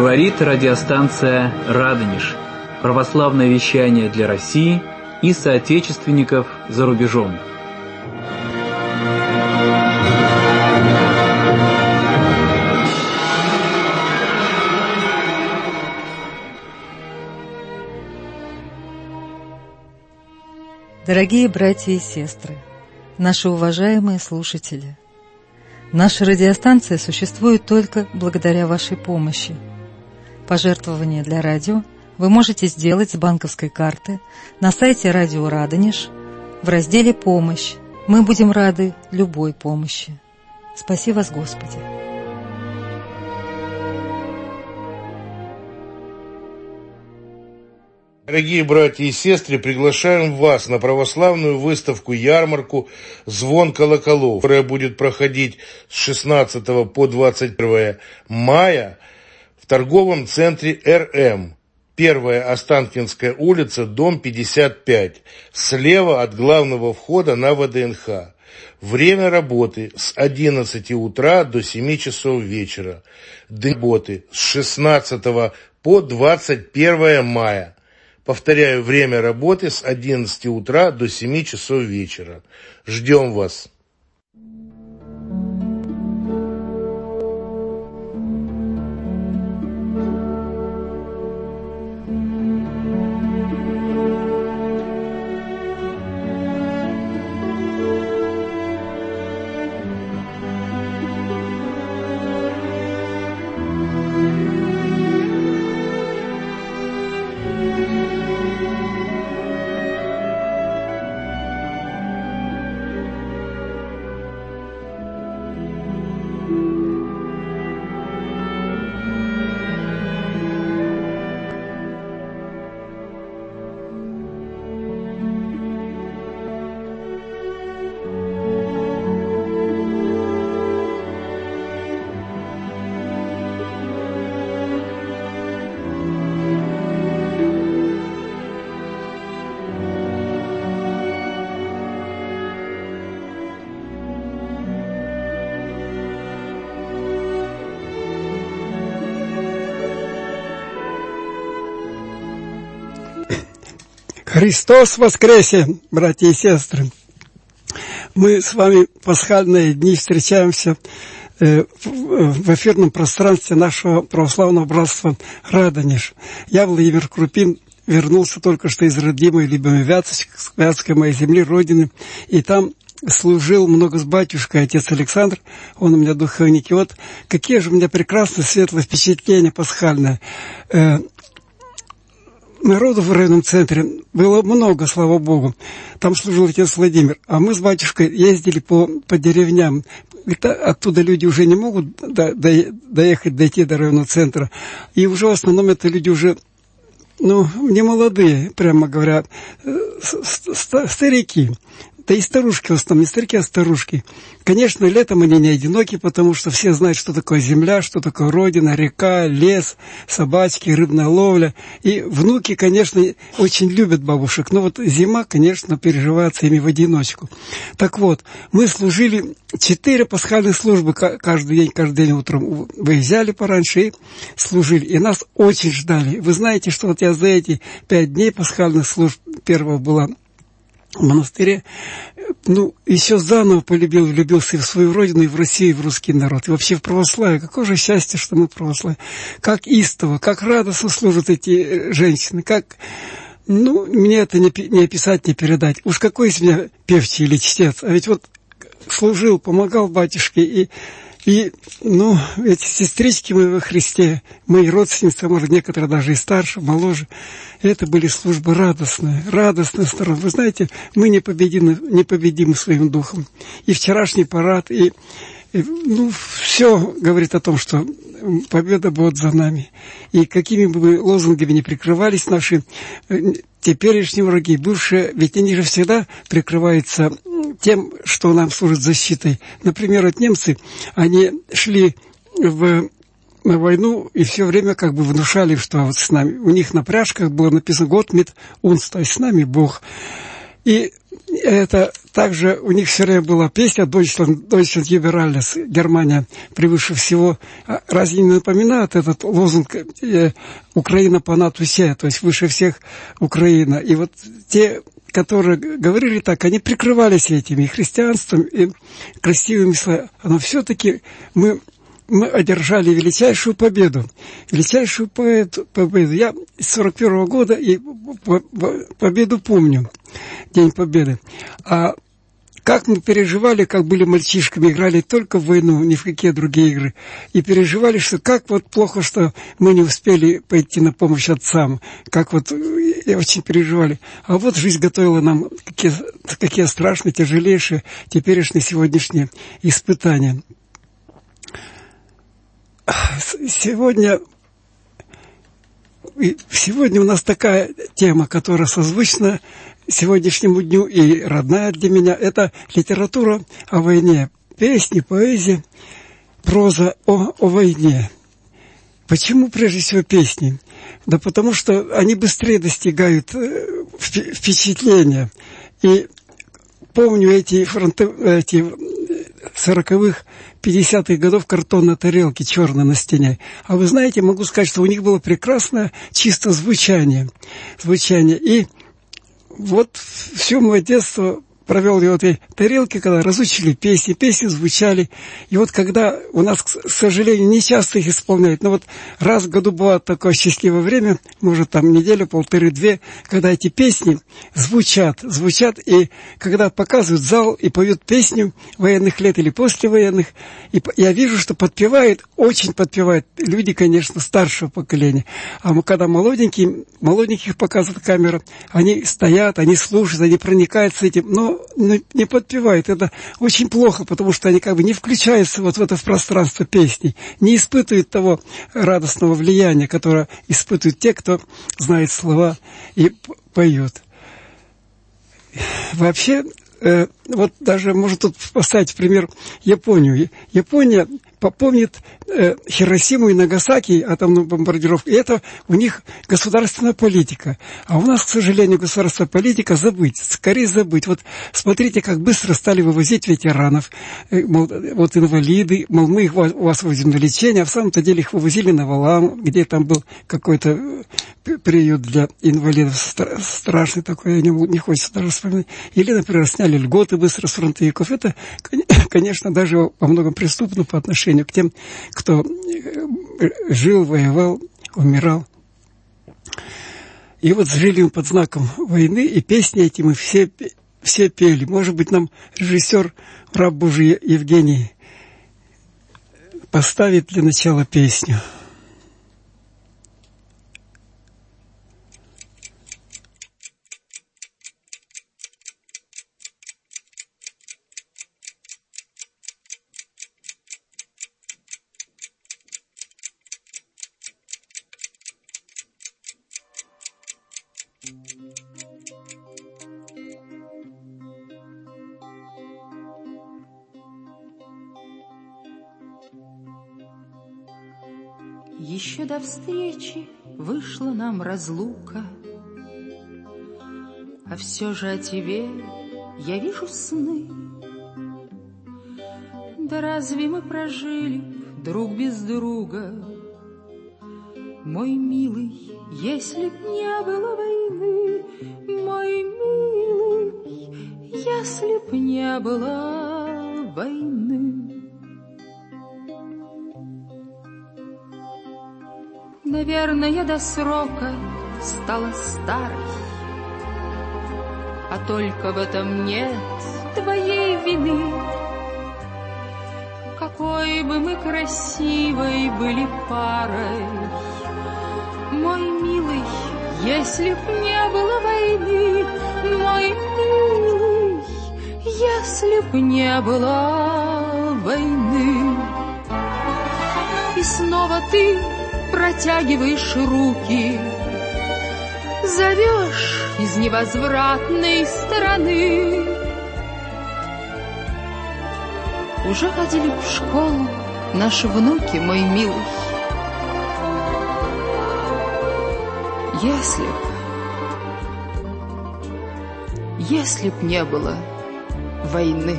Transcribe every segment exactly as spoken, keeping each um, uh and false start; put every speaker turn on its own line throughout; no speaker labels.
Говорит радиостанция «Радонеж». Православное вещание для России и соотечественников за рубежом.
Дорогие братья и сестры, наши уважаемые слушатели, наша радиостанция существует только благодаря вашей помощи. Пожертвования для радио вы можете сделать с банковской карты на сайте Радио Радонеж в разделе «Помощь». Мы будем рады любой помощи. Спаси вас, Господи!
Дорогие братья и сестры, приглашаем вас на православную выставку-ярмарку «Звон колоколов», которая будет проходить с шестнадцатого по двадцать первое мая в торговом центре эр эм, первая Останкинская улица, дом пятьдесят пять, слева от главного входа на вэ дэ эн ха. Время работы с одиннадцати утра до семи часов вечера. День работы с шестнадцатого по двадцать первое мая. Повторяю, время работы с одиннадцати утра до семи часов вечера. Ждем вас.
Христос воскресе, братья и сестры! Мы с вами в пасхальные дни встречаемся э, в, в эфирном пространстве нашего православного братства «Радонеж». Я, Владимир Крупин, вернулся только что из родимой, любимой Вятской, Вятской моей земли, родины, и там служил много с батюшкой, отец Александр, он у меня духовник. И вот какие же у меня прекрасные, светлые впечатления пасхальные. Э, Народу в районном центре было много, слава Богу. Там служил отец Владимир. А мы с батюшкой ездили по, по деревням. Оттуда люди уже не могут до, до, доехать, дойти до районного центра. И уже в основном это люди уже, ну, не молодые, прямо говоря, старики. Да и старушки в основном, не старики, а старушки. Конечно, летом они не одиноки, потому что все знают, что такое земля, что такое родина, река, лес, собачки, рыбная ловля. И внуки, конечно, очень любят бабушек. Но вот зима, конечно, переживается ими в одиночку. Так вот, мы служили четыре пасхальных службы каждый день, каждый день утром. Выезжали пораньше и служили. И нас очень ждали. Вы знаете, что вот я за эти пять дней пасхальных служб, первого была в монастыре, ну, еще заново полюбил, влюбился в свою родину, и в Россию, и в русский народ, и вообще в православие. Какое же счастье, что мы православие. Как истово, как радостно служат эти женщины, как, ну, мне это не, не описать, не передать. Уж какой из меня певчий или чтец, а ведь вот служил, помогал батюшке, и И, ну, эти сестрички мои во Христе, мои родственницы, может, некоторые даже и старше, моложе, это были службы радостные, радостные стороны. Вы знаете, мы непобедимы, непобедимы своим духом. И вчерашний парад, и, и, ну, все говорит о том, что победа будет за нами. И какими бы лозунгами ни прикрывались наши теперешние враги, бывшие, ведь они же всегда прикрываются тем, что нам служит защитой. Например, вот немцы, они шли в, на войну и все время как бы внушали, что вот с нами, у них на пряжках было написано «Гott mit uns», то есть с нами Бог. И это также у них все время была песня «Deutschland, Deutschland über alles», Германия превыше всего. Разве не напоминает этот лозунг «Украина понад усе», то есть выше всех Украина? И вот те, которые говорили так, они прикрывались этими и христианством, и красивыми словами. Но все-таки мы... мы одержали величайшую победу. Величайшую победу. Я с сорок первого года и победу помню. День Победы. А как мы переживали, как были мальчишками, играли только в войну, ни в какие другие игры. И переживали, что как вот плохо, что мы не успели пойти на помощь отцам. Как вот и очень переживали. А вот жизнь готовила нам какие, какие страшные, тяжелейшие теперешние сегодняшние испытания. Сегодня, сегодня у нас такая тема, которая созвучна сегодняшнему дню и родная для меня. Это литература о войне, песни, поэзия, проза о, о войне. Почему прежде всего песни? Да потому что они быстрее достигают впечатления. И помню эти, фронты, эти сороковых, пятидесятых годов картонной тарелки черной на стене. А вы знаете, могу сказать, что у них было прекрасное чисто звучание. звучание. И вот все мое детство провел я в этой тарелке, когда разучили песни, песни звучали. И вот когда у нас, к сожалению, не часто их исполняют, но вот раз в году бывает такое счастливое время, может там неделю, полторы-две, когда эти песни звучат, звучат, и когда показывают зал и поют песню военных лет или послевоенных, и я вижу, что подпевают, очень подпевают люди, конечно, старшего поколения. А мы, когда молоденькие, молоденьких показывает камера, они стоят, они слушают, они проникаются этим, но не подпевают. Это очень плохо, потому что они как бы не включаются вот в это пространство песни, не испытывают того радостного влияния, которое испытывают те, кто знает слова и поет. Вообще, э, вот даже можно тут поставить в пример Японию. Япония помнит э, Хиросиму и Нагасаки, атомную бомбардировку, и это у них государственная политика. А у нас, к сожалению, государственная политика забыть, скорее забыть. Вот смотрите, как быстро стали вывозить ветеранов, э, мол, вот инвалиды, мол, мы их, у вас вывозим на лечение, а в самом-то деле их вывозили на Валам, где там был какой-то приют для инвалидов, страшный такой, не, не хочется даже вспоминать. Или, например, сняли льготы быстро с фронтовиков. Это, конечно, даже во многом преступно по отношению к тем, кто жил, воевал, умирал. И вот жили мы под знаком войны, и песни эти мы все, все пели. Может быть, нам режиссер, раб Божий Евгений, поставит для начала песню.
Еще до встречи вышла нам разлука, а все же о тебе я вижу сны. Да разве мы прожили друг без друга, мой милый, если б не было войны, мой милый, если б не было войны. Наверное, до срока стала старой, а только в этом нет твоей вины. Какой бы мы красивой были парой, мой милый, если б не было войны, мой милый, если б не было войны. И снова ты протягиваешь руки, зовешь из невозвратной стороны. Уже ходили в школу наши внуки, мой милый. Если б, если б не было войны.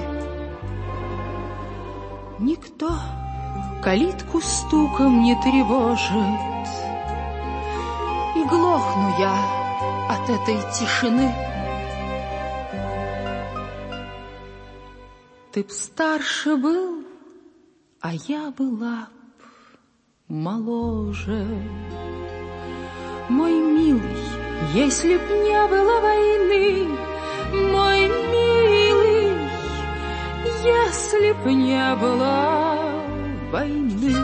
Никто калитку стуком не тревожит, и глохну я от этой тишины. Ты б старше был, а я была б моложе. Мой милый, если б не было войны, мой милый, если б не было войны.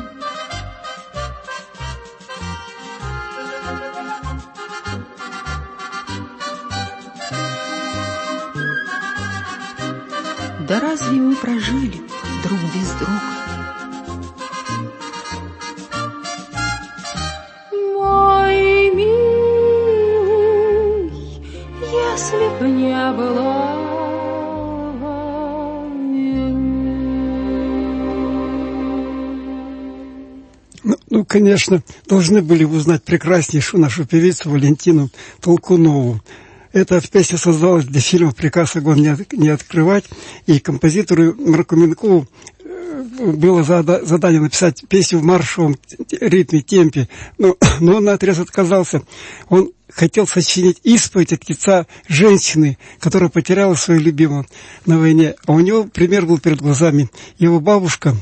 Да разве мы прожили друг без друга? Мой милый, если б не было войны.
Ну, ну, конечно, должны были узнать прекраснейшую нашу певицу Валентину Толкунову. Эта песня создалась для фильма «Приказ огонь не открывать», и композитору Марку Минкову было задание написать песню в маршевом ритме, темпе, но, но он наотрез отказался. Он хотел сочинить исповедь от лица женщины, которая потеряла свою любимую на войне. А у него пример был перед глазами. Его бабушка,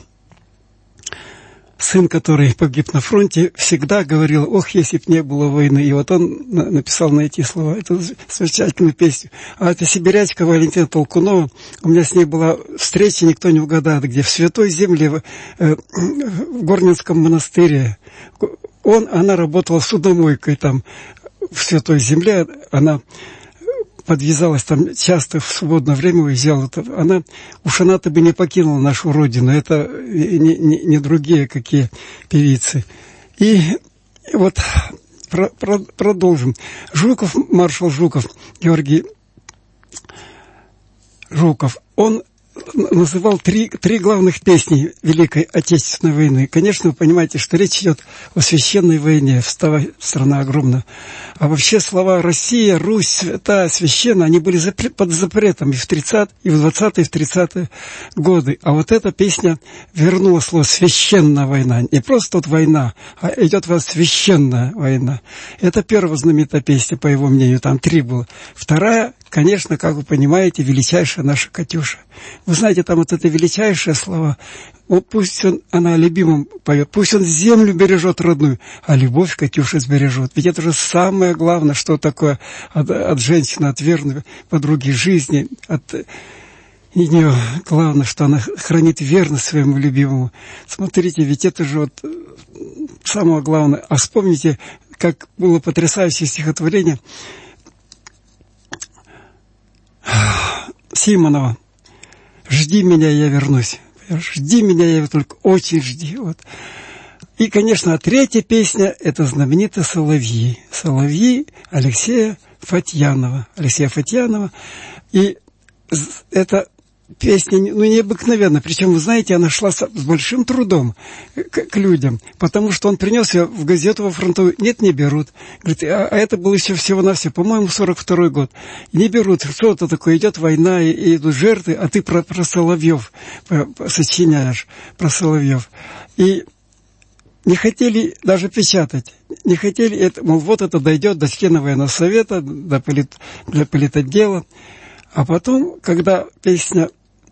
сын, который погиб на фронте, всегда говорил: ох, если б не было войны. И вот он написал на эти слова эту замечательную песню. А это сибирячка Валентина Толкунова. У меня с ней была встреча, никто не угадает, где в Святой Земле, э, в Горнинском монастыре. Он, она работала судомойкой там в Святой Земле. Она подвязалась там часто, в свободное время уезжала. Она, уж она-то бы не покинула нашу родину. Это не, не, не другие какие певицы. И вот про, про, продолжим. Жуков, маршал Жуков, Георгий Жуков, он называл три, три главных песни Великой Отечественной войны. Конечно, вы понимаете, что речь идет о священной войне. Вставай, страна огромная. А вообще слова «Россия», «Русь», «Святая», «Священная», они были запре- под запретом и в тридцатые, и в двадцатые, и в тридцатые годы. А вот эта песня вернула слово «священная война». Не просто вот война, а идет вас священная война. Это первая знаменитая песня, по его мнению, там три было. Вторая, конечно, как вы понимаете, величайшая наша «Катюша». Вы знаете, там вот это величайшее слово. Вот пусть он, она о любимом поет, пусть он землю бережет родную, а любовь Катюша сбережет. Ведь это же самое главное, что такое от, от женщины, от верной подруги жизни, от нее главное, что она хранит верность своему любимому. Смотрите, ведь это же вот самое главное. А вспомните, как было потрясающее стихотворение Симонова. «Жди меня, я вернусь». Жди меня, я только очень жди. Вот. И, конечно, а третья песня – это знаменитые «Соловьи». «Соловьи» Алексея Фатьянова. Алексея Фатьянова. И это песня, ну, необыкновенная. Причем, вы знаете, она шла с большим трудом к, к людям, потому что он принес ее в газету во фронтовую. Нет, не берут. Говорит, а, а это было еще всего-навсего, по-моему, сорок второй год. Не берут. Что это такое? Идет война, и, и идут жертвы, а ты про, про Соловьев сочиняешь, про Соловьев. И не хотели даже печатать. Не хотели, это, мол, вот это дойдет до членов военного совета, до полит, для политотдела. А потом, когда песня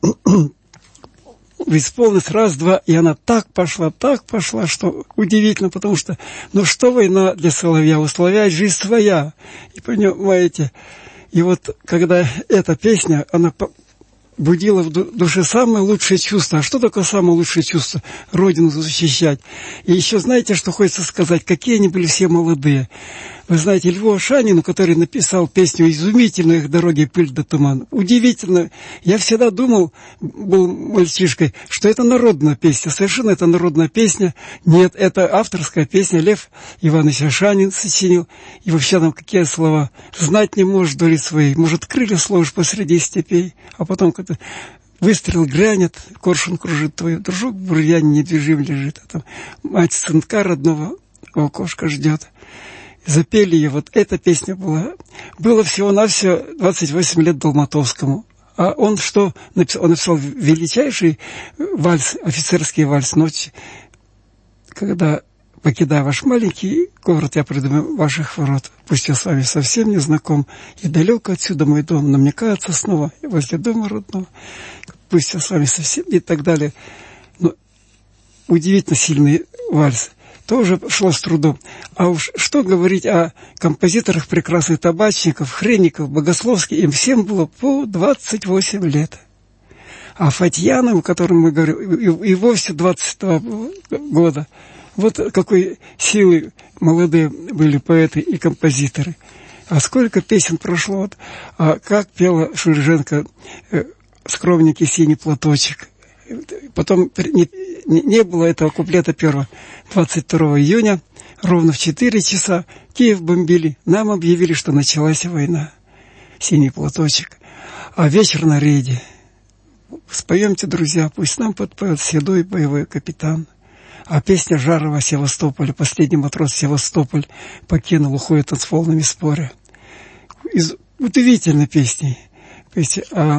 исполнилась раз-два, и она так пошла, так пошла, что удивительно, потому что, ну что война для соловья? У соловья жизнь своя. И понимаете, и вот когда эта песня, она будила в душе самое лучшее чувство. А что такое самое лучшее чувство? Родину защищать. И еще знаете, что хочется сказать? Какие они были все молодые. Вы знаете, Льву Ашанину, который написал песню изумительную «Их дороги, пыль да туман». Удивительно. Я всегда думал, был мальчишкой, что это народная песня. Совершенно это народная песня. Нет, это авторская песня. Лев Иванович Ашанин сочинил. И вообще там какие слова? «Знать не можешь доли своей, может, крылья сложишь посреди степей». А потом как-то выстрел грянет, коршун кружит твой, дружок в бурьяне недвижим лежит. А там мать сынка родного у окошка ждет. Запели ее. Вот эта песня была было всего-навсего двадцать восемь лет Долматовскому. А он что написал? Он написал величайший вальс, офицерский вальс «Ночь», когда, покидая ваш маленький город, я приду ваших ворот. Пусть я с вами совсем не знаком, и далеко отсюда мой дом, но мне кажется снова возле дома родного. Пусть я с вами совсем и так далее. Но удивительно сильный вальс. Тоже шло с трудом. А уж что говорить о композиторах прекрасных Табачников, Хренников, Богословский, им всем было по двадцать восемь лет. А Фатьянову, о котором мы говорим, и, и вовсе двадцать два года. Вот какой силы молодые были поэты и композиторы. А сколько песен прошло. Вот, а как пела Шульженко э, «Скромненький синий платочек». Потом не, не было этого куплета первого. двадцать второго июня, ровно в четыре часа, Киев бомбили. Нам объявили, что началась война. Синий платочек. А вечер на рейде. Споемте, друзья, пусть нам подпоет седой боевой капитан. А песня Жарова «Севастополь», последний матрос Севастополь покинул, уходит от с волнами споря. Из удивительной песни. А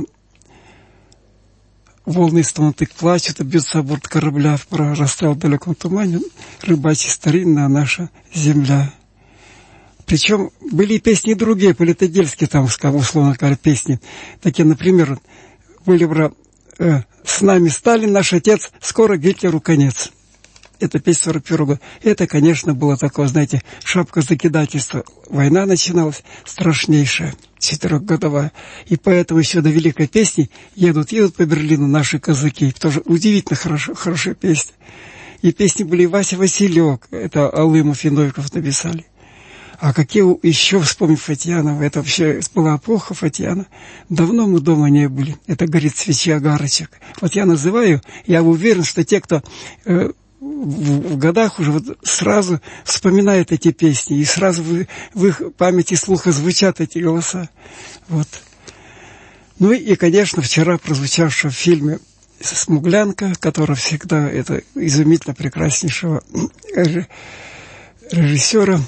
волны стонут и плачут, и бьются о борт корабля, прорастал в далеком тумане рыбачья старинная наша земля. Причем были и песни другие, политодельские, там, условно говоря, песни. Такие, например, были про э, «С нами Сталин, наш отец, скоро Гитлеру конец». Это песня сорок первого года. Это, конечно, было такое, знаете, шапка закидательства. Война начиналась страшнейшая, четырехгодовая. И поэтому еще до великой песни едут, едут по Берлину наши казаки. Тоже удивительно хорошо, хорошая песня. И песни были Вася Василек. Это Алымов и Новиков написали. А какие еще, вспомнив Фатьянова, это вообще была эпоха Фатьяна. Давно мы дома не были. Это горит свечи огарочек. Вот я называю, я уверен, что те, кто... Э, В, в годах уже вот сразу вспоминают эти песни, и сразу в, в их памяти слуха звучат эти голоса. Вот. Ну и, конечно, вчера прозвучавшего в фильме «Смуглянка», которая всегда это изумительно прекраснейшего режиссера.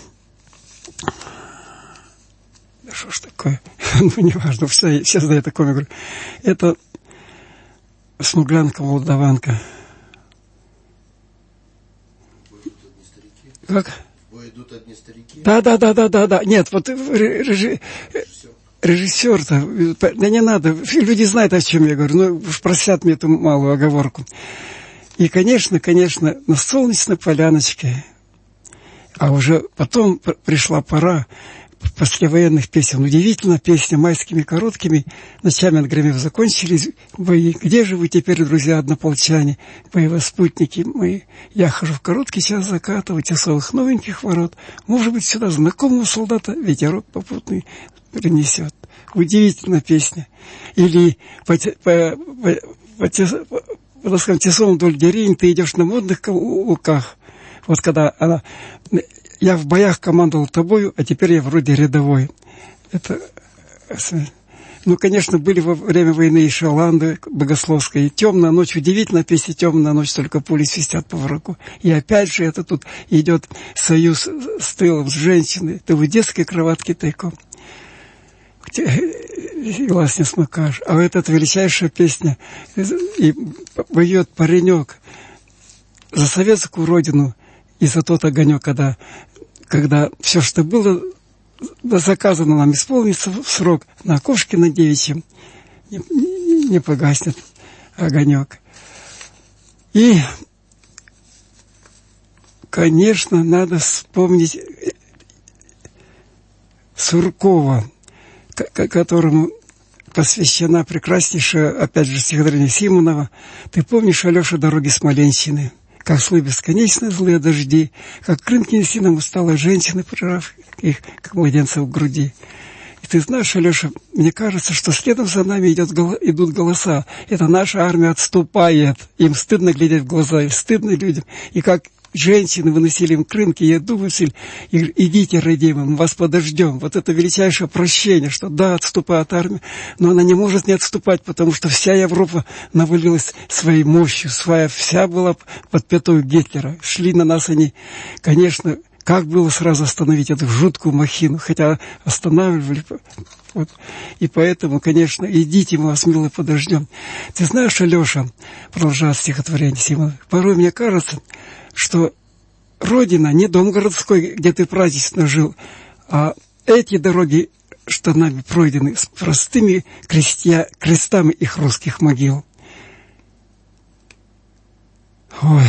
Да что ж такое? Ну, неважно, все, все знают такое. Говорю. Это «Смуглянка-молдаванка». Как?
Бой идут одни старики.
Да, да, да, да, да, да. Нет, вот режи... режиссер-то, да не надо, люди знают, о чем я говорю, ну уж простят мне эту малую оговорку. И, конечно, конечно, на солнечной поляночке, а уже потом пришла пора послевоенных песен. Удивительно, песня майскими короткими ночами отгремев закончились бои. Где же вы теперь, друзья, однополчане, боевые спутники мои? Я хожу в короткий час заката у тесовых новеньких ворот. Может быть, сюда знакомого солдата ветерок попутный принесет. Удивительная песня. Или по, по, по, по, по, по доскам тесовым вдоль деревень ты идешь на модных луках. Вот когда она... Я в боях командовал тобою, а теперь я вроде рядовой. Это, ну, конечно, были во время войны и Шаланды Богословской, и «Темная ночь», удивительная песня «Темная ночь», только пули свистят по врагу. И опять же это тут идет союз с тылом, с женщиной. Ты в детской кроватке тайком. Глаз не смыкаешь. А вот эта величайшая песня, и поет паренек за советскую родину, и за тот огонек, когда, когда все, что было заказано нам, исполнится в срок, на окошке на девичьем не, не, не погаснет огонек. И, конечно, надо вспомнить Суркова, которому посвящена прекраснейшая, опять же, стихотворение Симонова. Ты помнишь, Алеша, дороги Смоленщины? Как слой бесконечно злые дожди, как Крым неси нам усталые женщины, прижав их, как младенцев в груди. И ты знаешь, Алеша, мне кажется, что следом за нами идет, идут голоса. Это наша армия отступает. Им стыдно глядеть в глаза, им стыдно людям. И как женщины выносили им крынки, я думаю, идите, родимые, мы вас подождем. Вот это величайшее прощение, что да, отступает армия, но она не может не отступать, потому что вся Европа навалилась своей мощью, своя вся была под пятой Гитлера. Шли на нас они, конечно, как было сразу остановить эту жуткую махину, хотя останавливали. Вот. И поэтому, конечно, идите, мы вас, мило, подождем. Ты знаешь, Алеша, продолжает стихотворение Симона, порой мне кажется, что Родина не дом городской, где ты празднично жил, а эти дороги, что нами пройдены, с простыми крестья, крестами их русских могил. Ой.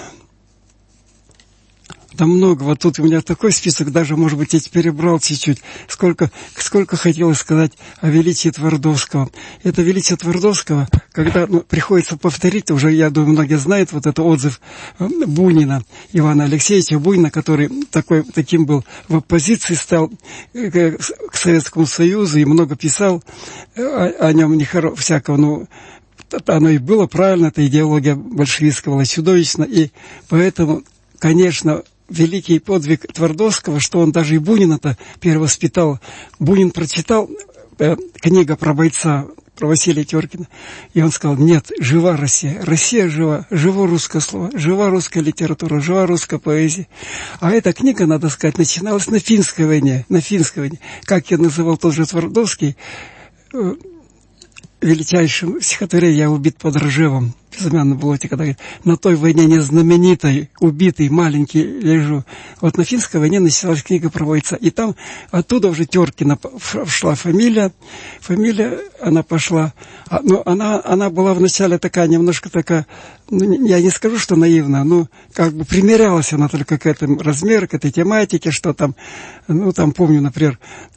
Да много. Вот тут у меня такой список, даже, может быть, я перебрал чуть-чуть. Сколько, сколько хотелось сказать о величии Твардовского. Это величие Твардовского, когда ну, приходится повторить, уже, я думаю, многие знают, вот это отзыв Бунина, Ивана Алексеевича Бунина, который такой, таким был в оппозиции, стал к Советскому Союзу и много писал о, о нем нехоро, всякого, ну, оно и было правильно, эта идеология большевистская была чудовищна, и поэтому, конечно, великий подвиг Твардовского, что он даже и Бунина-то перевоспитал. Бунин прочитал э, книгу про бойца, про Василия Теркина, и он сказал, нет, жива Россия, Россия жива, живо русское слово, жива русская литература, жива русская поэзия. А эта книга, надо сказать, начиналась на финской войне, на финской войне, как я называл тот же Твардовский, э, величайшим стихотворением «Я убит под Ржевом», в безымянном болоте, когда говорит, на той войне незнаменитой, убитый, маленький лежу. Вот на финской войне началась книга про бойца. И там оттуда уже Теркина шла фамилия. Фамилия, она пошла. А, ну, она, она была вначале такая, немножко такая, ну, я не скажу, что наивная, но как бы примерялась она только к этому размеру, к этой тематике, что там, ну, там, помню, например,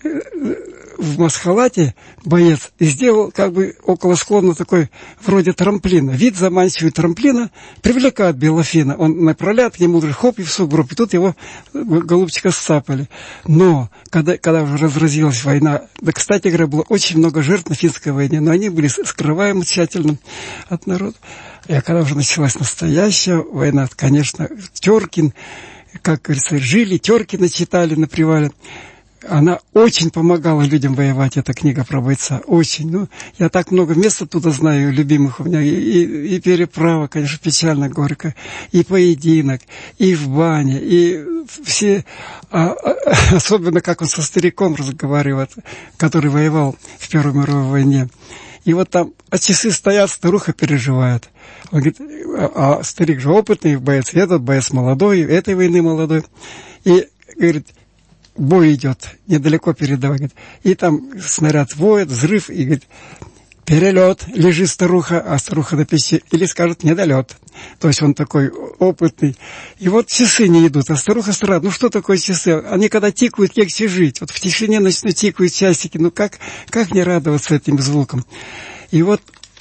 в масхалате боец и сделал как бы около склона такой вроде трамплина. Вид заманчивый трамплина привлекает Белофина. Он направляет к нему, хоп, и в сугроб. И тут его голубчика сцапали. Но когда, когда уже разразилась война, да, кстати говоря, было очень много жертв на финской войне, но они были скрываемы тщательно от народа. И когда уже началась настоящая война, конечно, Теркин, как говорится, жили, Теркина читали на привале. Она очень помогала людям воевать, эта книга про бойца. Очень. Ну, я так много мест оттуда знаю, любимых у меня. И, и, и переправа, конечно, печально горько. И поединок, и в бане, и все... А, а, особенно, как он со стариком разговаривает, который воевал в Первой мировой войне. И вот там, а часы стоят, старуха переживает. Он говорит, а, а старик же опытный боец, этот боец молодой, этой войны молодой. И говорит, бой идет, недалеко передавай, говорит, и там снаряд воет, взрыв, и говорит, перелет, лежит старуха, а старуха на печи, или скажет, недолет. То есть он такой опытный. И вот часы не идут, а старуха страдает. Ну что такое часы? Они когда тикают, легче жить. Вот в тишине начнут тикают часики. Ну как, как не радоваться этим звукам? И вот,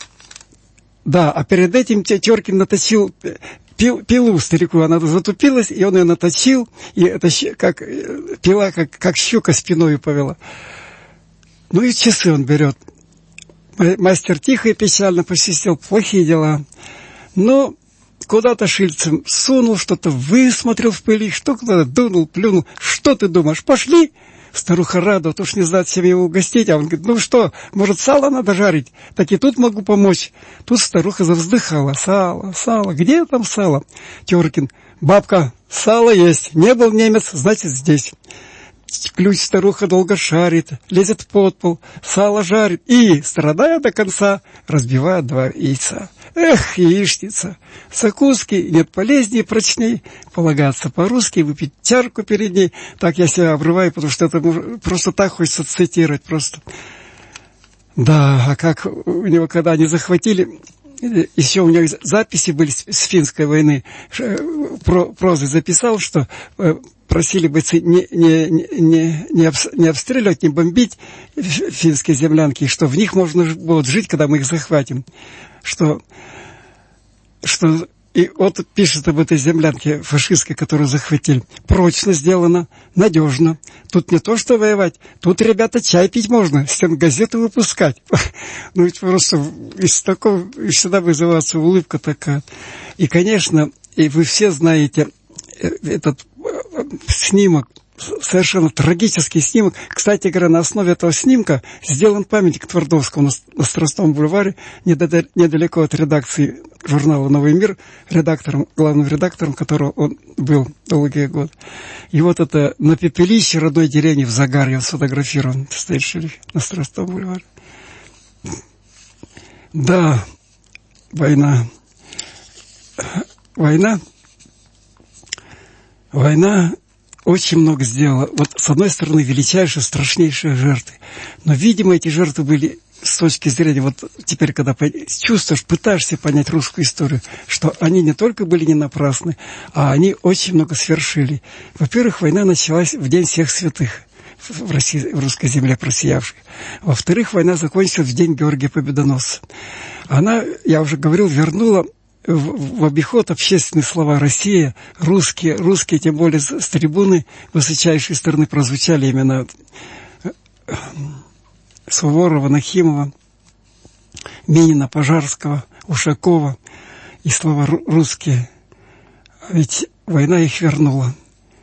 да, а перед этим Теркин наточил пил, пилу старику, она затупилась, и он ее наточил, и это как пила, как, как щука спиною повела. Ну и часы он берет. Мастер тихо и печально посвистел, плохие дела. Но куда-то шильцем сунул, что-то высмотрел в пыли, что куда-то дунул, плюнул. Что ты думаешь? Пошли! Старуха рада, вот уж не знает, чем его угостить. А он говорит, ну что, может, сало надо жарить? Так и тут могу помочь. Тут старуха завздыхала. Сало, сало, где там сало? Теркин, бабка, сало есть. Не был немец, значит, здесь. Ключ старуха долго шарит, лезет под пол, сало жарит и, страдая до конца, разбивает два яйца. Эх, яичница! Закуски нет полезнее и прочней. Полагаться по-русски, выпить чарку перед ней. Так я себя обрываю, потому что это просто так хочется цитировать. Просто. Да, а как у него, когда они захватили... Еще у него записи были с финской войны. Прозы записал, что просили бойцы не, не, не, не, не обстреливать, не бомбить финские землянки, что в них можно будет жить, когда мы их захватим. Что, что и вот пишет об этой землянке фашистской, которую захватили. Прочно сделано, надежно. Тут не то, что воевать. Тут, ребята, чай пить можно, стенгазеты выпускать. Ну, ведь просто из такого всегда вызывается улыбка такая. И, конечно, и вы все знаете этот снимок совершенно трагический снимок. Кстати говоря, на основе этого снимка сделан памятник Твардовскому на Страстном бульваре, недалеко от редакции журнала «Новый мир», редактором, главным редактором которого он был долгие годы. И вот это на пепелище родной деревни в Загарье сфотографирован, стоит шериф на Страстном бульваре. Да, война. Война. Война очень много сделала. Вот, с одной стороны, величайшие, страшнейшие жертвы. Но, видимо, эти жертвы были с точки зрения, вот теперь, когда чувствуешь, пытаешься понять русскую историю, что они не только были не напрасны, а они очень много свершили. Во-первых, война началась в День всех святых в, России, в русской земле просиявших. Во-вторых, война закончилась в День Георгия Победоносца. Она, я уже говорил, вернула в, в обиход общественные слова «Россия», русские, русские, тем более с, с трибуны высочайшей стороны прозвучали именно Суворова, Нахимова, Минина, Пожарского, Ушакова и слова «русские». Ведь война их вернула.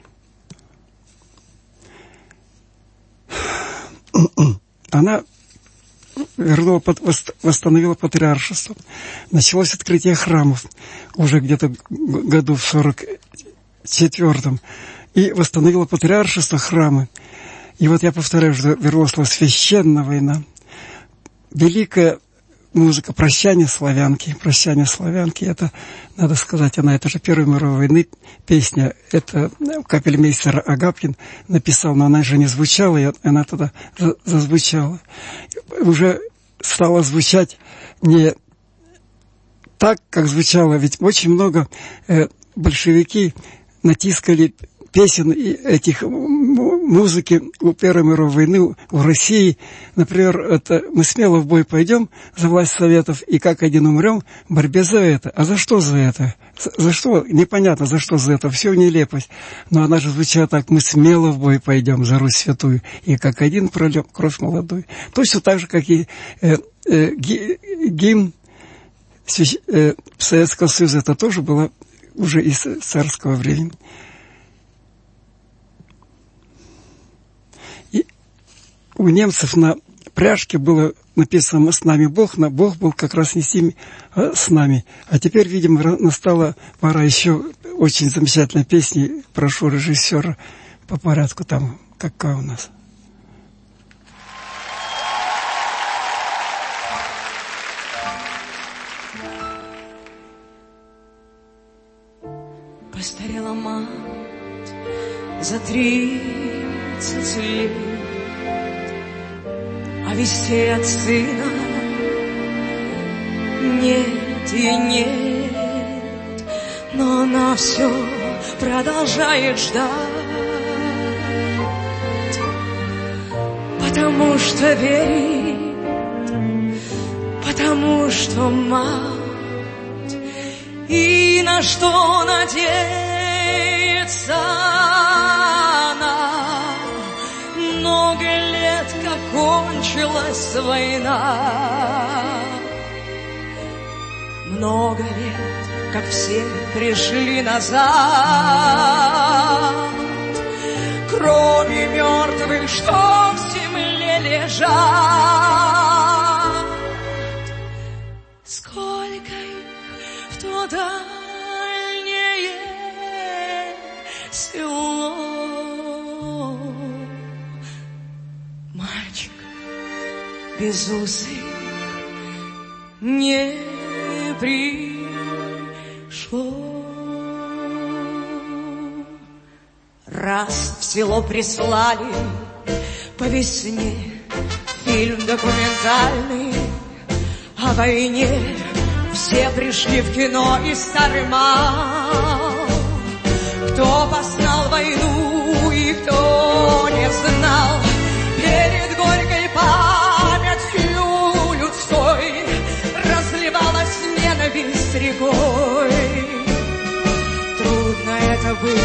Она вернула, восстановила патриаршество. Началось открытие храмов уже где-то году в сорок четвёртом. И восстановила патриаршество, храмы. И вот я повторяю, что вернулась священная война. Великая музыка «Прощание славянки». «Прощание славянки» — это, надо сказать, она, это же Первой мировой войны песня. Это капельмейстер Агапкин написал, но она же не звучала, и она тогда зазвучала. Уже стала звучать не так, как звучало, ведь очень много э, большевики натискали песен и этих музыки у Первой мировой войны в России. Например, это «Мы смело в бой пойдем за власть Советов и как один умрем в борьбе за это». А за что за это? За, за что? Непонятно, за что за это. Все нелепость. Но она же звучала так: «Мы смело в бой пойдем за Русь святую и как один прольем кровь молодую». Точно так же, как и э, э, ги, гимн э, Советского Союза. Это тоже было уже из царского времени. У немцев на пряжке было написано «С нами Бог», но Бог был как раз не с ними, а с нами. А теперь, видимо, настала пора еще очень замечательной песни. Прошу режиссера по порядку там, какая у нас.
Постарела мать за тридцать лет, а вестей от сына нет и нет, но она все продолжает ждать, потому что верит, потому что мать, и на что надеется она. Много лет, как кончилась война, много лет, как все пришли назад, кроме мертвых, что в земле лежат. Сколько их в то дальнее село. Мальчик безусый не пришло. Раз в село прислали по весне фильм документальный о войне. Все пришли в кино, и старый мал, кто познал войну и кто не знал. Перед горькой памятью людской разливалась ненависть рекой. Трудно это было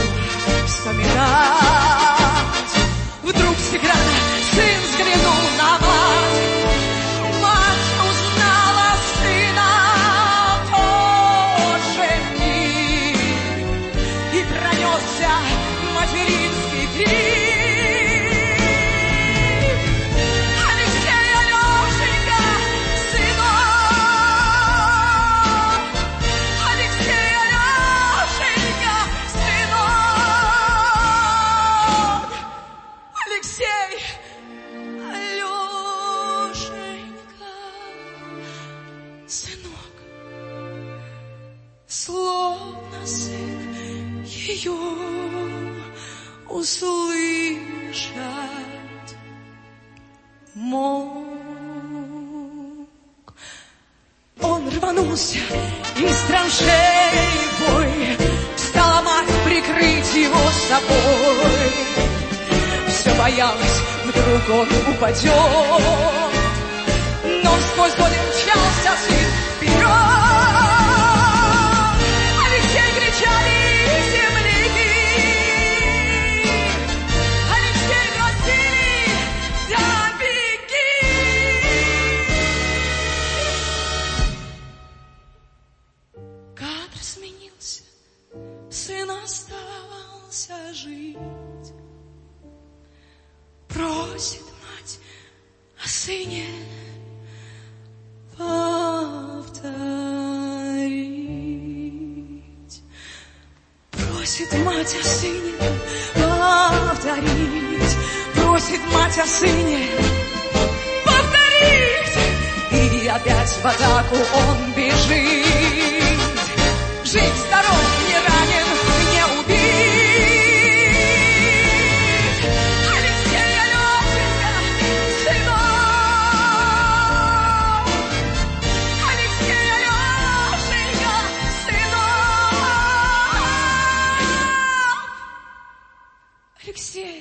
вспоминать. Вдруг с экрана сын взглянул на мать. Мать узнала сына в тот же миг, и пронесся материнский крик. ее услышать мог. Он рванулся из траншеи в бой, стала мать прикрыть его собой. Все боялась, вдруг он упадет, но сквозь годы мчался сын вперед. Алексей кричали земляки, Алексей, прости, да беги. Кадр сменился, сын остался жить. Просит мать о сыне повторить. Просит мать о сыне повторить. Просит мать о сыне повторить. И опять в атаку он бежит. Жить здоров, не ранен, не убит. Алексей, Алешенька, сынок. Алексей, Алешенька, сынок. Алексей,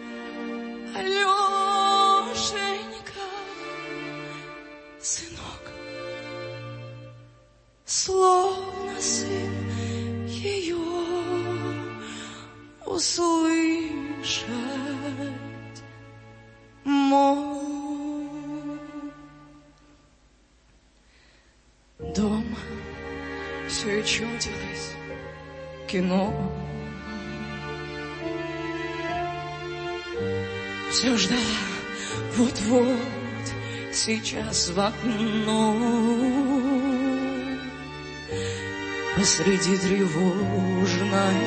Алешенька, сынок. Словно сын ее услышать мог. Дома все чудилось кино. Все ждала вот-вот сейчас в окно. Посреди тревожной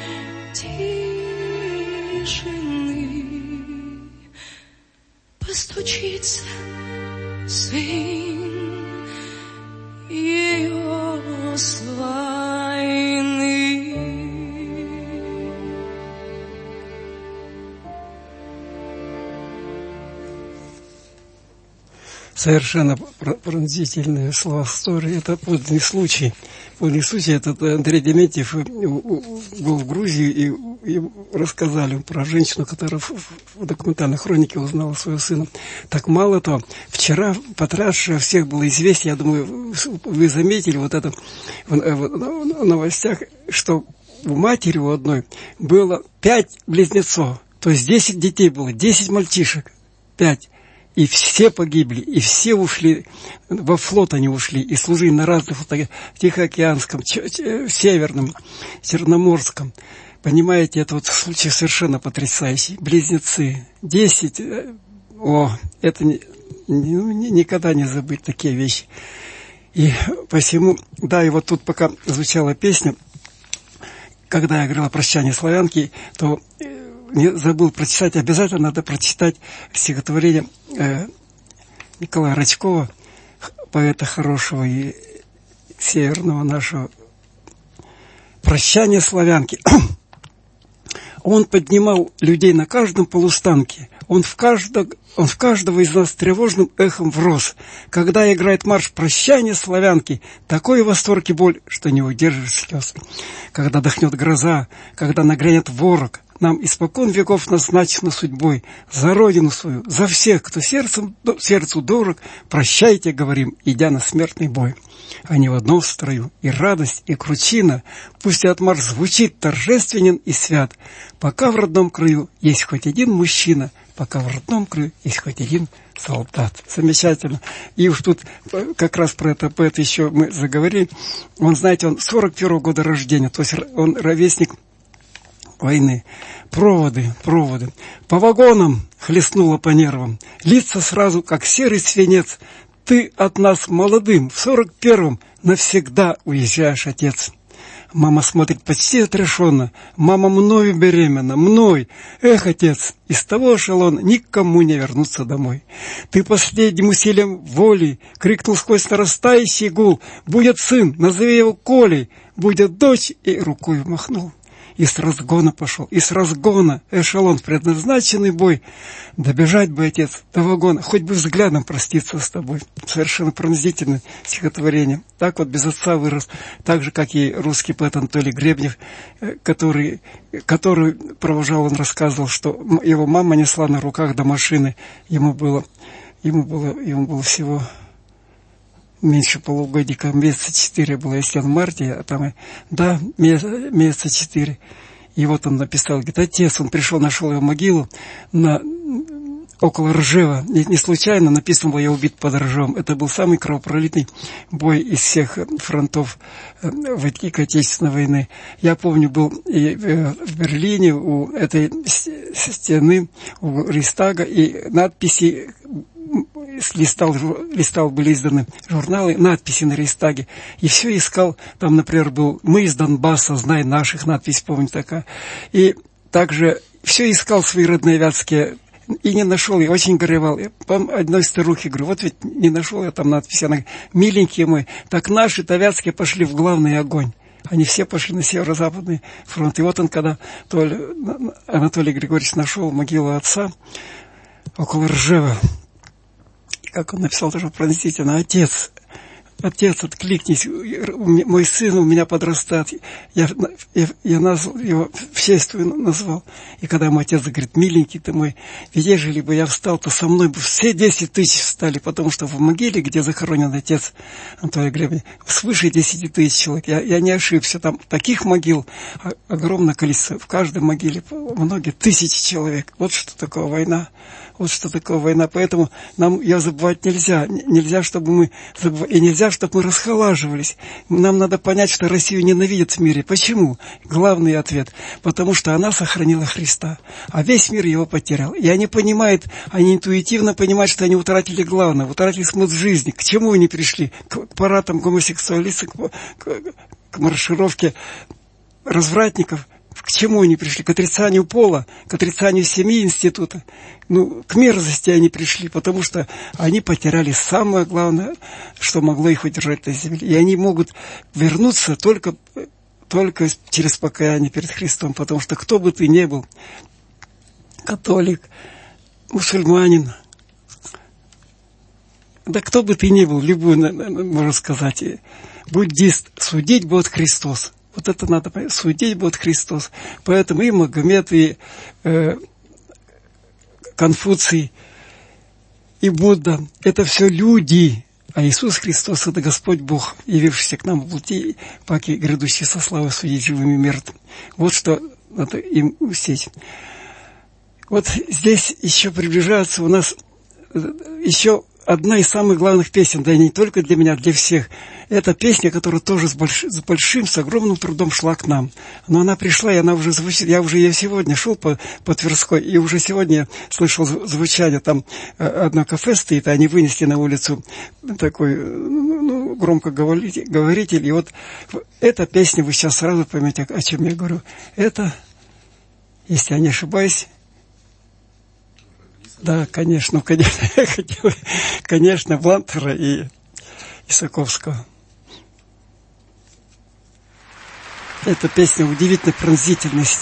тишины постучится сын ее с войны.
Совершенно пронзительные слова истории. Это подлинный случай. Подлинный случай. Этот Андрей Дементьев был в Грузии, и, и рассказали про женщину, которая в, в документальной хронике узнала своего сына. Так мало того, вчера потрясшее всех было известие, я думаю, вы заметили вот это в, в новостях, что у матери у одной было пять близнецов. То есть десять детей было, десять мальчишек, пять. И все погибли, и все ушли, во флот они ушли, и служили на разных флотах, Тихоокеанском, Северном, Черноморском. Понимаете, это вот случай совершенно потрясающий. Близнецы, десять, о, это не, не, никогда не забыть такие вещи. И посему, да, и вот тут пока звучала песня, когда я говорил о прощании славянки, то не забыл прочитать, обязательно надо прочитать стихотворение э, Николая Рачкова, поэта хорошего и северного нашего, «Прощание славянки». Он поднимал людей на каждом полустанке. Он в, каждого, он в каждого из нас тревожным эхом врос. Когда играет марш «Прощание славянки», такой восторг и боль, что не удержишь слез. Когда дохнет гроза, когда нагрянет ворог, нам испокон веков назначено судьбой за родину свою, за всех, кто сердцем, сердцу дорог, прощайте, говорим, идя на смертный бой. Они в одном строю, и радость, и кручина, пусть этот марш звучит торжественен и свят, пока в родном краю есть хоть один мужчина, пока в родном краю есть хоть один солдат. Замечательно. И уж тут как раз про это поэт еще мы заговорили. Он, знаете, он сорок первого года рождения, то есть он ровесник войны. Проводы, проводы. По вагонам хлестнуло по нервам. Лица сразу, как серый свинец. Ты от нас молодым в сорок первом навсегда уезжаешь, отец. Мама смотрит почти отрешенно. Мама мною беременна, мной. Эх, отец, из того эшелона никому не вернуться домой. Ты последним усилием воли крикнул сквозь нарастающий гул. Будет сын, назови его Колей. Будет дочь, и рукой махнул. и с разгона пошел, и с разгона эшелон в предназначенный бой. Добежать бы, отец, до вагона, хоть бы взглядом проститься с тобой. Совершенно пронзительное стихотворение. Так вот без отца вырос, так же, как и русский поэт Анатолий Гребнев, который, который провожал, он рассказывал, что его мама несла на руках до машины. Ему было, ему было, ему было всего меньше полугодика, месяца четыре было, если он в марте, а там, да, месяца четыре. И вот он написал, говорит, отец, он пришел, нашел его могилу на, около Ржева. Не, не случайно написано было, я убит под Ржевом. Это был самый кровопролитный бой из всех фронтов Великой Отечественной войны. Я помню, был и в Берлине у этой стены, у Рейхстага, и надписи, листал, листал были изданы журналы, надписи на Рейхстаге, и все искал, там, например, был «Мы из Донбасса, знай наших», надпись, помню, такая. И также все искал свои родные вятские, и не нашел, я очень горевал. Я одной старухе говорю, вот ведь не нашел я там надпись. Она говорит, миленькие мой, так наши-то вятские пошли в главный огонь. Они все пошли на северо-западный фронт. И вот он, когда Анатолий Григорьевич нашел могилу отца около Ржева, как он написал, тоже пронзительно, отец, отец, откликнись, мой сын у меня подрастает. Я, я, я назвал его, в честь твою назвал. И когда ему отец говорит, миленький ты мой, ведь ежели бы я встал, то со мной бы все десять тысяч встали, потому что в могиле, где захоронен отец Анатолия Глебовича, свыше десяти тысяч человек. Я, я не ошибся, там таких могил огромное количество, в каждой могиле многие тысячи человек. Вот что такое война. Вот что такое война. Поэтому нам ее забывать нельзя. Нельзя, чтобы мы забывали. И нельзя, чтобы мы расхолаживались. Нам надо понять, что Россию ненавидят в мире. Почему? Главный ответ. Потому что она сохранила Христа. А весь мир его потерял. И они понимают, они интуитивно понимают, что они утратили главное. Утратили смысл жизни. К чему они пришли? К парадам гомосексуалистов, к, к, к маршировке развратников. К чему они пришли? К отрицанию пола, к отрицанию семьи, института. Ну, к мерзости они пришли, потому что они потеряли самое главное, что могло их удержать на земле. И они могут вернуться только, только через покаяние перед Христом, потому что кто бы ты ни был, католик, мусульманин, да кто бы ты ни был, любой, можно сказать, буддист, судить будет Христос. Вот это надо понять. Судить будет Христос. Поэтому и Магомед, и э, Конфуций, и Будда – это все люди. А Иисус Христос – это Господь Бог, явившийся к нам в плоти, паки грядущий со славой судить живыми и мертвыми. Вот что надо им усеть. Вот здесь еще приближается у нас еще одна из самых главных песен, да и не только для меня, для всех. Это песня, которая тоже с, больш... с большим, с огромным трудом шла к нам. Но она пришла, и она уже звучит. Я уже ее сегодня шел по, по Тверской, и уже сегодня слышал звучание. Там одно кафе стоит, они вынесли на улицу такой, ну, громкоговоритель. И вот эта песня, вы сейчас сразу поймете, о чем я говорю. Это, если я не ошибаюсь, да, конечно, конечно, я хотел, конечно, Блантера и Исаковского. Это песня удивительной пронзительности.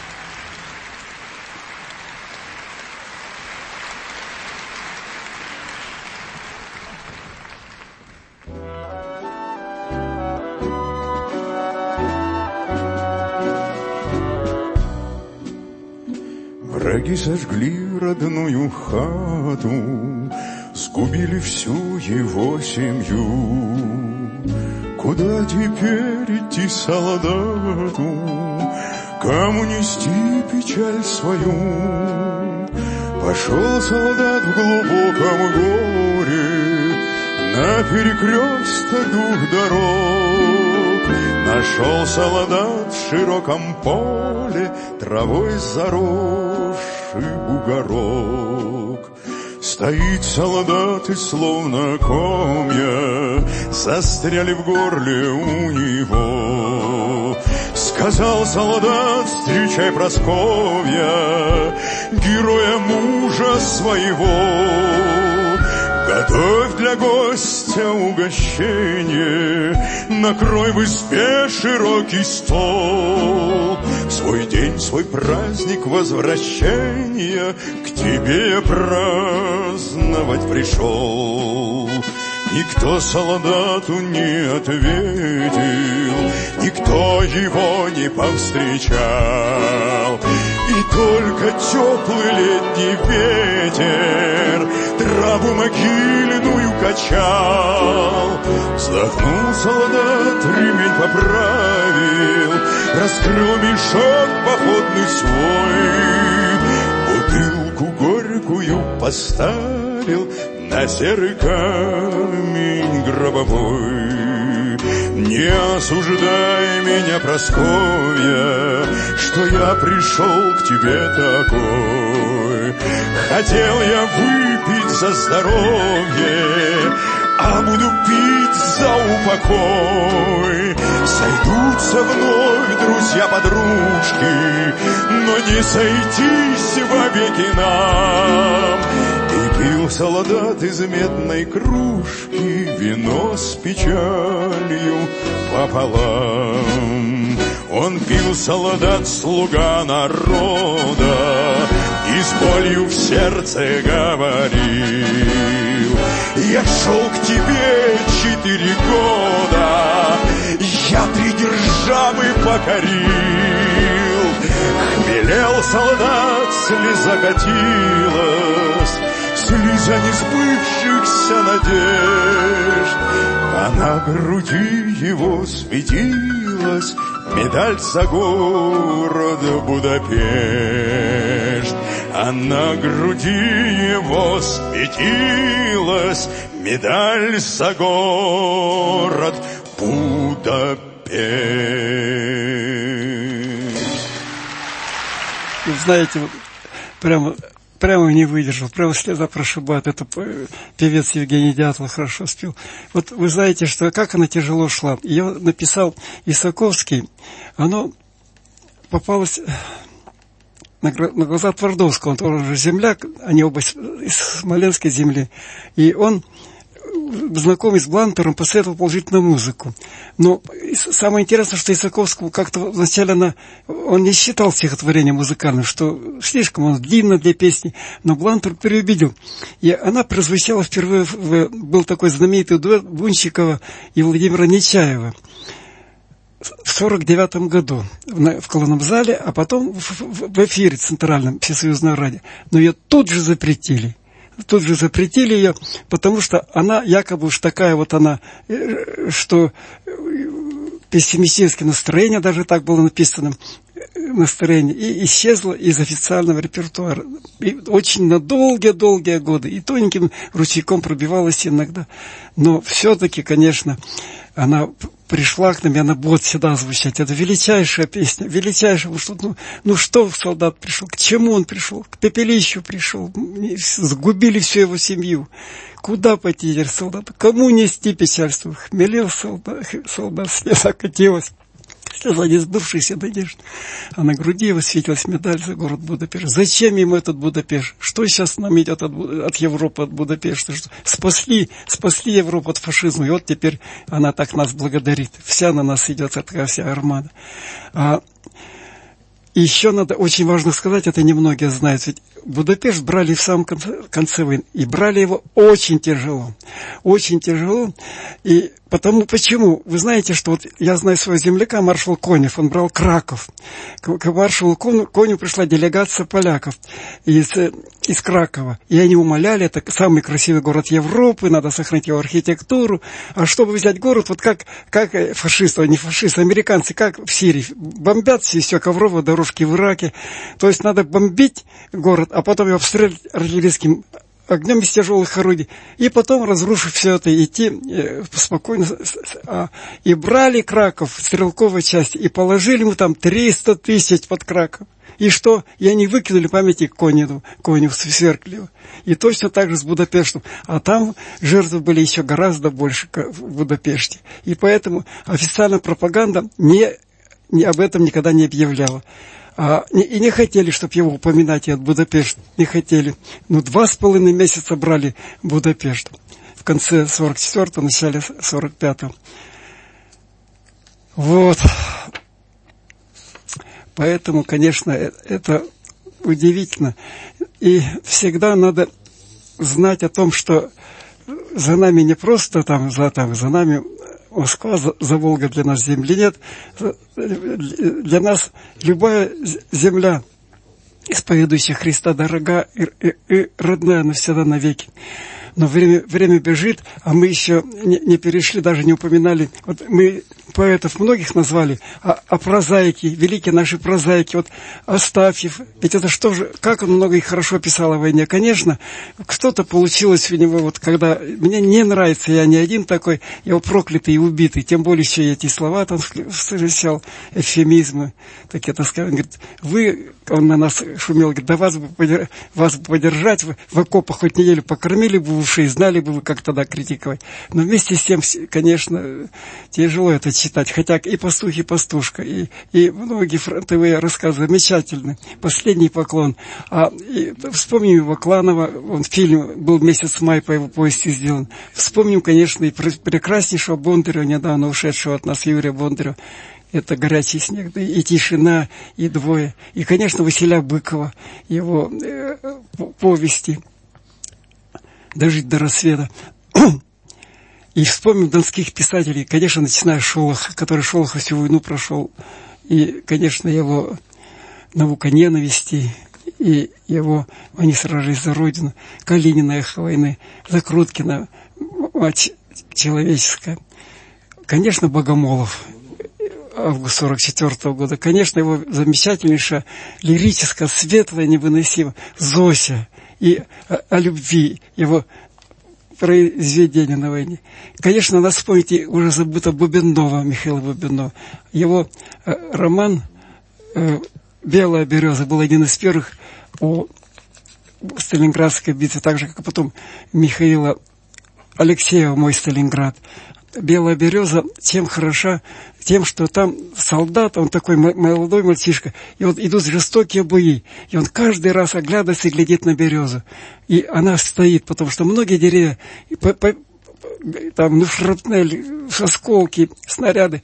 Враги сожгли родную хату, сгубили всю его семью. Куда теперь идти солдату, кому нести печаль свою? Пошел солдат в глубоком горе на перекресток двух дорог. Нашел солдат в широком поле травой заросший бугорок. Стоит солдат и словно комья застряли в горле у него. Сказал солдат, встречай, Прасковья, героя мужа своего. Готовь для гостя угощение, накрой в избе широкий стол. Свой день, свой праздник возвращения к тебе я праздновать пришел. Никто солдату не ответил, никто его не повстречал. И только теплый летний ветер траву могильную качал. Вздохнул солдат, ремень поправил, раскрыл мешок походный свой, бутылку горькую поставил на серый камень гробовой. Не осуждай меня, Прасковья, что я пришел к тебе такой. Хотел я выпить за здоровье, а буду пить за упокой. Сойдутся вновь друзья-подружки, но не сойтись вовеки нам. И пил солдат из медной кружки вино с печалью пополам. Он пил солдат, слуга народа, и с болью в сердце говорил: я шел к тебе четыре года, я три державы покорил. Хмелел солдат, слеза катилась, слеза несбывшихся надежд, а на груди его светилась медаль за город Будапешт. А на груди его светилась медаль за город Будапешт.
Вы знаете, прямо, прямо не выдержал, прямо слеза прошибает. Это певец Евгений Дятлов хорошо спел. Вот вы знаете, что как она тяжело шла. Ее написал Исаковский. Оно попалось на глаза Твардовского. Он тоже земляк, они оба из Смоленской земли. И он, знакомый с Блантером, посоветовал положить на музыку. Но самое интересное, что Исаковскому как-то вначале она, он не считал стихотворение музыкальным, что слишком он длинно для песни, но Блантер переубедил. И она прозвучала впервые, в, был такой знаменитый дуэт Бунщикова и Владимира Нечаева в сорок девятом году в, в Колонном зале, а потом в, в, в эфире центральном Всесоюзного радио. Но ее тут же запретили. Тут же запретили ее, потому что она якобы уж такая вот она, что пессимистическое настроение, даже так было написано, настроение, и исчезла из официального репертуара. И очень на долгие-долгие годы. И тоненьким ручейком пробивалась иногда. Но все-таки, конечно, она пришла к нам, и она будет всегда звучать. Это величайшая песня, величайшая. Ну, ну что солдат пришел, к чему он пришел? К пепелищу пришел. Сгубили всю его семью. Куда пойти теперь солдату? Кому нести печальство? Хмелел солдат, солдат, слеза катилась. Слеза несбывшихся надежд. А на груди его светилась медаль за город Будапешт. Зачем ему этот Будапешт? Что сейчас нам идет от, от Европы, от Будапешта? Что спасли, спасли Европу от фашизма, и вот теперь она так нас благодарит. Вся на нас идет такая вся армада. А еще надо, очень важно сказать, это немногие знают, ведь Будапешт брали в самом конце, конце войны, и брали его очень тяжело, очень тяжело, и потому, почему? Вы знаете, что вот я знаю своего земляка, маршал Конев, он брал Краков, к, к маршалу Коню, Коню пришла делегация поляков из, из Кракова, и они умоляли, это самый красивый город Европы, надо сохранить его архитектуру, а чтобы взять город, вот как, как фашисты, не фашисты, американцы, как в Сирии, бомбят все, все ковровые дорожки в Ираке, то есть надо бомбить город, а потом его обстрелять артиллерийским огнем из тяжелых орудий, и потом, разрушив все это, идти э, спокойно. А, и брали Краков, стрелковой части, и положили ему там триста тысяч под Краков. И что? И они выкинули памятник Коневу, Коневу Сверклеву. И точно так же с Будапештом. А там жертвы были еще гораздо больше в Будапеште. И поэтому официальная пропаганда не, не, об этом никогда не объявляла. А, не, и не хотели, чтобы его упоминать, и от Будапешта не хотели. Ну, два с половиной месяца брали Будапешт. В конце сорок четвёртого, начале сорок пятого. Вот. Поэтому, конечно, это удивительно. И всегда надо знать о том, что за нами не просто там, за, там, за нами Москва, за, за Волга для нас земли нет. Для нас любая земля, исповедующая Христа, дорога и, и, и родная навсегда навеки. Но время, время бежит, а мы еще не, не перешли, даже не упоминали. Вот мы поэтов многих назвали, а, а прозаики, великие наши прозаики, вот Астафьев, ведь это что же, как он много и хорошо писал о войне. Конечно, что-то получилось у него, вот когда мне не нравится, я не один такой, я проклятый и убитый, тем более еще и эти слова там встречал, эвфемизмы, так это сказал, он говорит, вы, он на нас шумел, говорит, да вас бы, подер, вас бы подержать, в, в окопах хоть неделю покормили бы уши, знали бы вы, как тогда критиковать. Но вместе с тем, конечно, тяжело это читать. Хотя и «Пастух», и «Пастушка», и, и многие фронтовые рассказы замечательны. «Последний поклон». А и, вспомним Вакланова, он фильм был «Месяц май» по его повести сделан. Вспомним, конечно, и прекраснейшего Бондарева, недавно ушедшего от нас Юрия Бондарева. Это «Горячий снег», да, и «Тишина», и «Двое». И, конечно, Василя Быкова, его э, повести «Дожить до рассвета». И вспомним донских писателей, конечно, начиная с Шолоха, который Шолоха всю войну прошел, и, конечно, его «Наука ненависти», и его «Они сражались за Родину», Калинина «Эхо войны», Закруткина «Мать человеческая». Конечно, Богомолов, август сорок четвёртого года. Конечно, его замечательнейшая, лирическая, светлая, невыносимая Зося. И о, о любви, его произведения на войне. Конечно, надо вспомнить и уже забыто Бубенова, Михаила Бубенова. Его э, роман э, «Белая береза» был один из первых о Сталинградской битве, так же, как и потом Михаила Алексеева «Мой Сталинград». «Белая береза» тем хороша, тем, что там солдат, он такой молодой мальчишка, и вот идут жестокие бои, и он каждый раз оглядывается и глядит на березу. И она стоит, потому что многие деревья, по, по, там, ну, шрапнель, осколки, снаряды,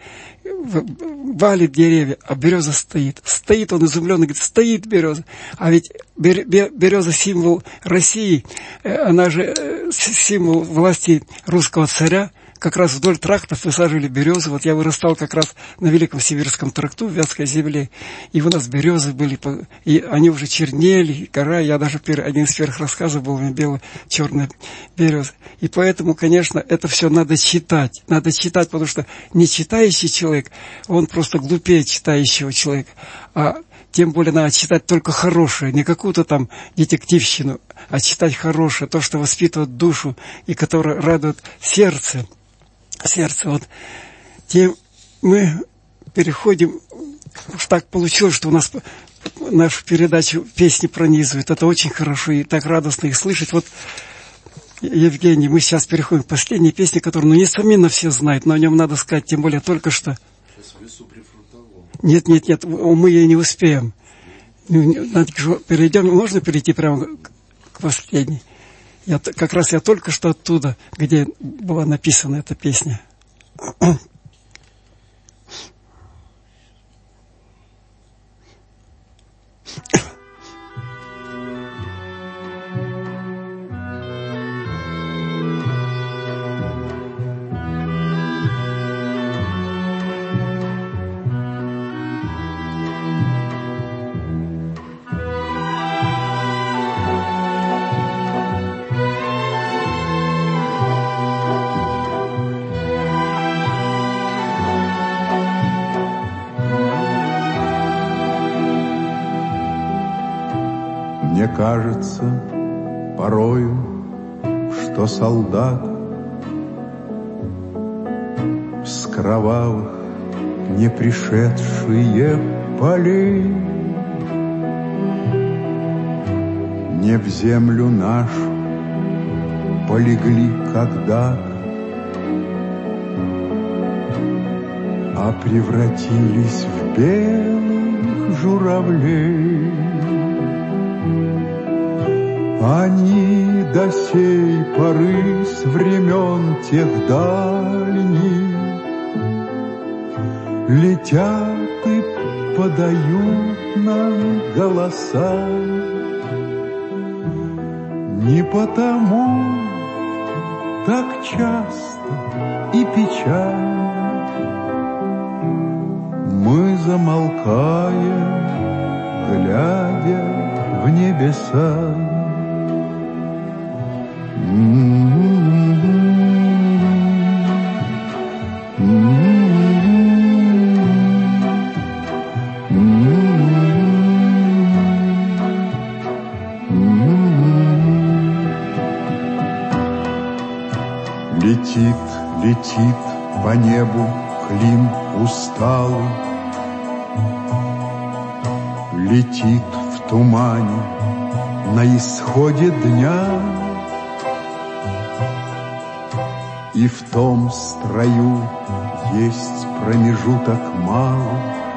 валит деревья, а береза стоит. Стоит, он изумленный, говорит, стоит береза. А ведь береза символ России, она же символ власти русского царя. Как раз вдоль трактов высаживали березы. Вот я вырастал как раз на Великом Сибирском тракту в Вятской земле. И у нас березы были, и они уже чернели, гора. Я даже один из первых рассказов был, у меня бело-черная береза. И поэтому, конечно, это все надо читать. Надо читать, потому что не читающий человек, он просто глупее читающего человека. А тем более надо читать только хорошее, не какую-то там детективщину, а читать хорошее, то, что воспитывает душу и которое радует сердце. Сердце. Вот тем мы переходим, уж так получилось, что у нас нашу передачу песни пронизывают. Это очень хорошо и так радостно их слышать. Вот, Евгений, мы сейчас переходим к последней песне, которую, ну, несомненно, все знают, но о нем надо сказать, тем более только что. Нет, нет, нет, мы ей не успеем. Перейдем, можно перейти прямо к последней? Я, как раз я только что оттуда, где была написана эта песня.
Мне кажется порою, что солдат с кровавых не пришедшие полей не в землю нашу полегли когда-то, а превратились в белых журавлей. Они до сей поры с времен тех дальних летят и подают нам голоса. Не потому так часто и печально мы замолкаем, глядя в небеса. Летит, летит по небу клин усталый, летит в тумане на исходе дня, и в том строю есть промежуток малый.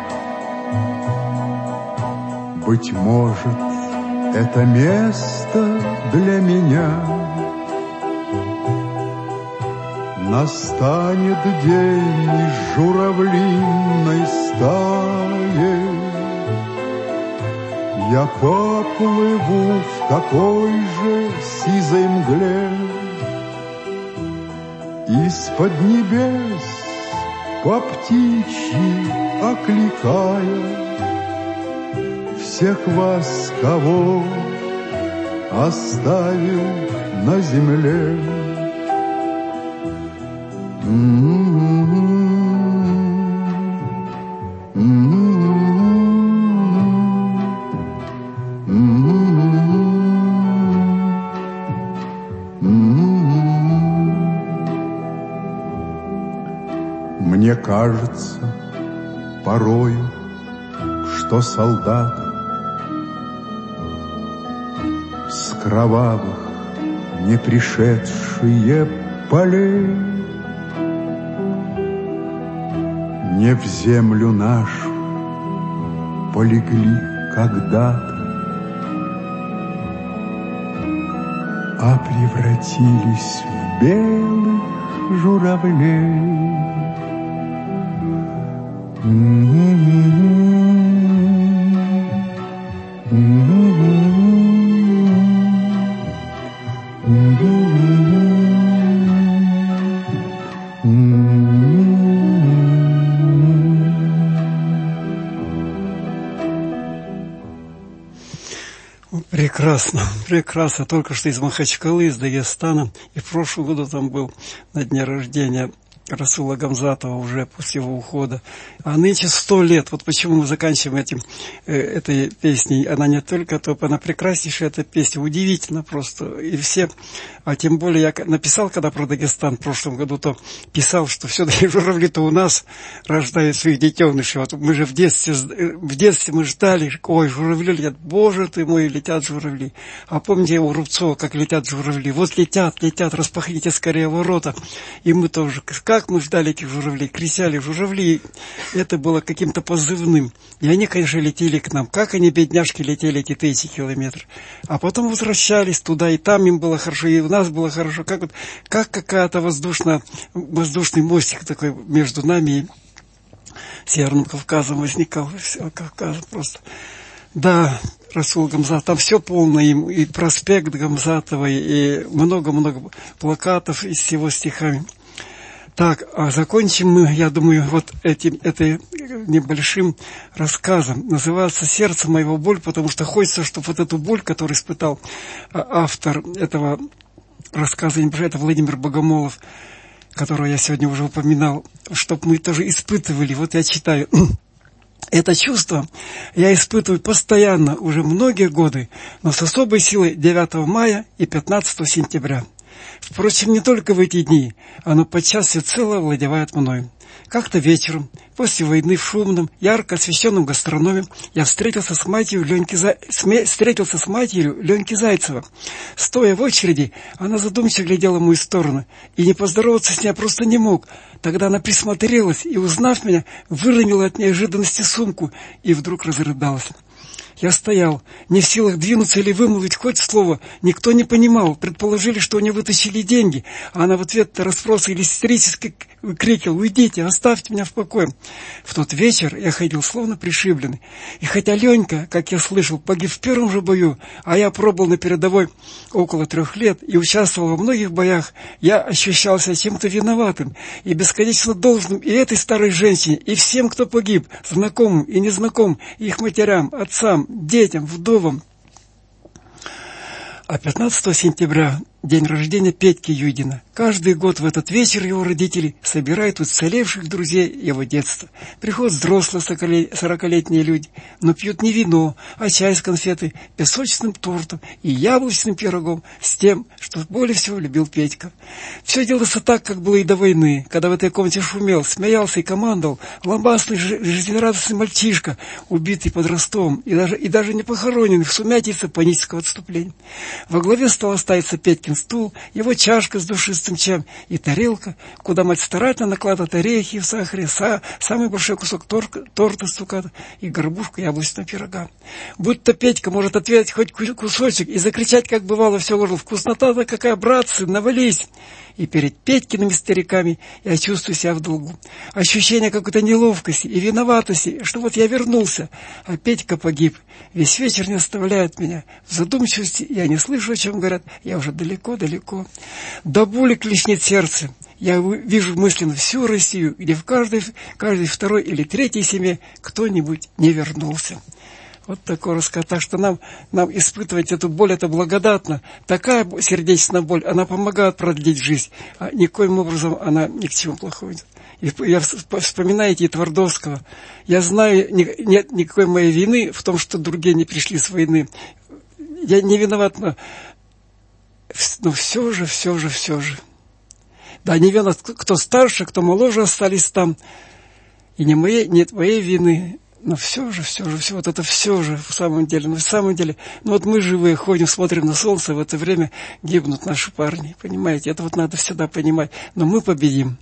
Быть может, это место для меня. Настанет день из журавлиной стаи, я поплыву в такой же сизой мгле. Из-под небес по птичьи окликая всех вас, кого оставил на земле. Мне кажется порою, что солдаты с кровавых не пришедшие полей не в землю нашу полегли когда-то, а превратились в белых журавлей.
Прекрасно, прекрасно. Только что из Махачкалы, из Дагестана. И в прошлом году там был на дне рождения Расула Гамзатова уже после его ухода. А нынче сто лет. Вот почему мы заканчиваем этим, э, этой песней. Она не только топ, она прекраснейшая, эта песня. Удивительно просто. И все, а тем более я написал, когда про Дагестан в прошлом году, то писал, что все-таки журавли-то у нас рождают своих детенышей. Вот мы же в детстве, в детстве мы ждали, ой, журавли летят, боже ты мой, летят журавли. А помните у Рубцова, как летят журавли? Вот летят, летят, распахните скорее ворота. И мы тоже, как мы ждали этих журавлей, кричали журавли. Это было каким-то позывным. И они, конечно, летели к нам. Как они, бедняжки, летели эти тысячи километров. А потом возвращались туда, и там им было хорошо, и у нас было хорошо. Как, вот, как какая-то воздушная, воздушный мостик такой между нами и Северным Кавказом возникал. Все, Кавказ просто. Да, Расул Гамзат, там все полно, и, и проспект Гамзатовой, и много-много плакатов из всего стихами. Так, а закончим мы, я думаю, вот этим, этим небольшим рассказом. Называется «Сердце моего боль», потому что хочется, чтобы вот эту боль, которую испытал автор этого рассказа, это Владимир Богомолов, которого я сегодня уже упоминал, чтобы мы тоже испытывали. Вот я читаю. Это чувство я испытываю постоянно уже многие годы, но с особой силой девятого мая и пятнадцатого сентября. Впрочем, не только в эти дни, оно подчас всецело овладевает мною. Как-то вечером, после войны в шумном, ярко освещенном гастрономе, я встретился с матерью Леньки, За... встретился с матерью Леньки Зайцева. Стоя в очереди, она задумчиво глядела в мою сторону, и не поздороваться с ней я просто не мог. Тогда она присмотрелась и, узнав меня, выронила от неожиданности сумку и вдруг разрыдалась. Я стоял, не в силах двинуться или вымолвить хоть слово. Никто не понимал, предположили, что у нее вытащили деньги. А она в ответ на расспросы или истерически выкрикивал: «Уйдите, оставьте меня в покое». В тот вечер я ходил словно пришибленный. И хотя Ленька, как я слышал, погиб в первом же бою, а я пробыл на передовой около трех лет и участвовал во многих боях, я ощущался чем-то виноватым и бесконечно должным и этой старой женщине, и всем, кто погиб, знакомым и незнакомым, их матерям, отцам, детям, вдовам. А пятнадцатого сентября, день рождения Петьки Юдина. Каждый год в этот вечер его родители собирают уцелевших друзей его детства. Приходят взрослые сорокалетние люди, но пьют не вино, а чай с конфетой, песочным тортом и яблочным пирогом с тем, что более всего любил Петька. Все делается так, как было и до войны, когда в этой комнате шумел, смеялся и командовал лобастный, жизнерадостный мальчишка, убитый под Ростовом и даже, и даже не похороненный в сумятице панического отступления. Во главе стола ставится Петькин стул, его чашка с душистым чаем и тарелка, куда мать старательно накладывает орехи в сахаре, са, самый большой кусок торка, торта стуката и горбушку яблочного пирога. Будто Петька может ответить хоть кусочек и закричать, как бывало, все горло: «Вкуснота-то какая, братцы, навались!» И перед Петькиными стариками я чувствую себя в долгу. Ощущение какой-то неловкости и виноватости, что вот я вернулся, а Петька погиб. Весь вечер не оставляет меня. В задумчивости я не слышу, о чем говорят. Я уже далеко-далеко. До боли клешнет сердце. Я вижу мысленно всю Россию, где в каждой, каждой второй или третьей семье кто-нибудь не вернулся. Вот такой рассказ. Так что нам, нам испытывать эту боль, это благодатно. Такая сердечная боль, она помогает продлить жизнь. А никоим образом она ни к чему плохому нет. И я вспоминаете и Твардовского. Я знаю, нет никакой моей вины в том, что другие не пришли с войны. Я не виноват, но, но все же, все же, все же. Да, не виноват, кто старше, кто моложе остались там. И не моей, нет моей вины. Но все же, все же, все, вот это все же в самом деле, ну в самом деле, ну вот мы живые ходим, смотрим на солнце, в это время гибнут наши парни, понимаете, это вот надо всегда понимать, но мы победим.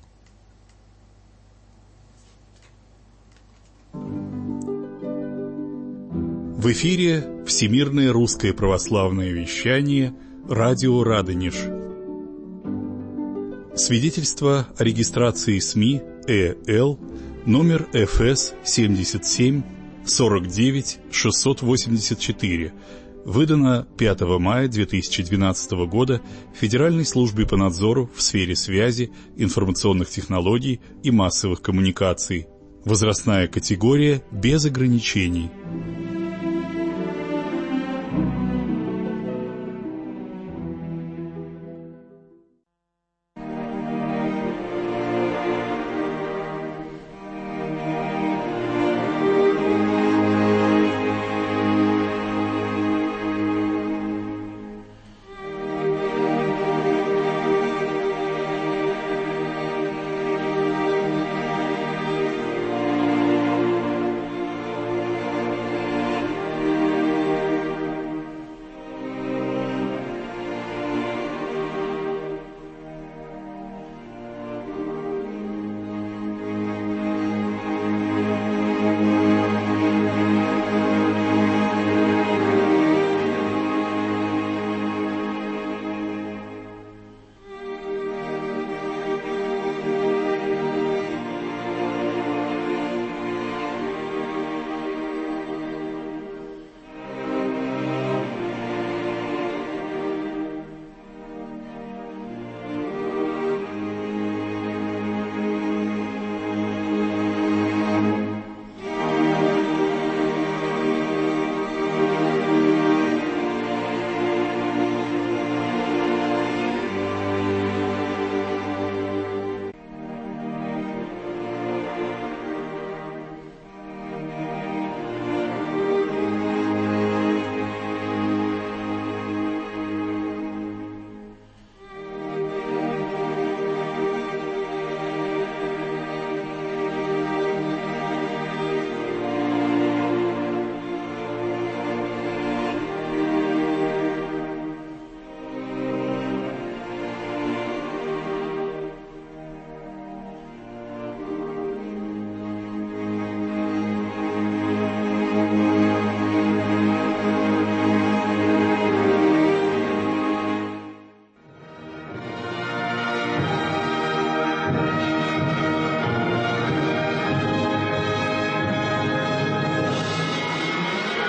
В эфире Всемирное русское православное вещание, радио Радонеж. Свидетельство о регистрации СМИ ЭЛ номер эф эс семьдесят семь сорок девять шестьсот восемьдесят четыре, выдано пятого мая две тысячи двенадцатого года Федеральной службой по надзору в сфере связи, информационных технологий и массовых коммуникаций. Возрастная категория без ограничений.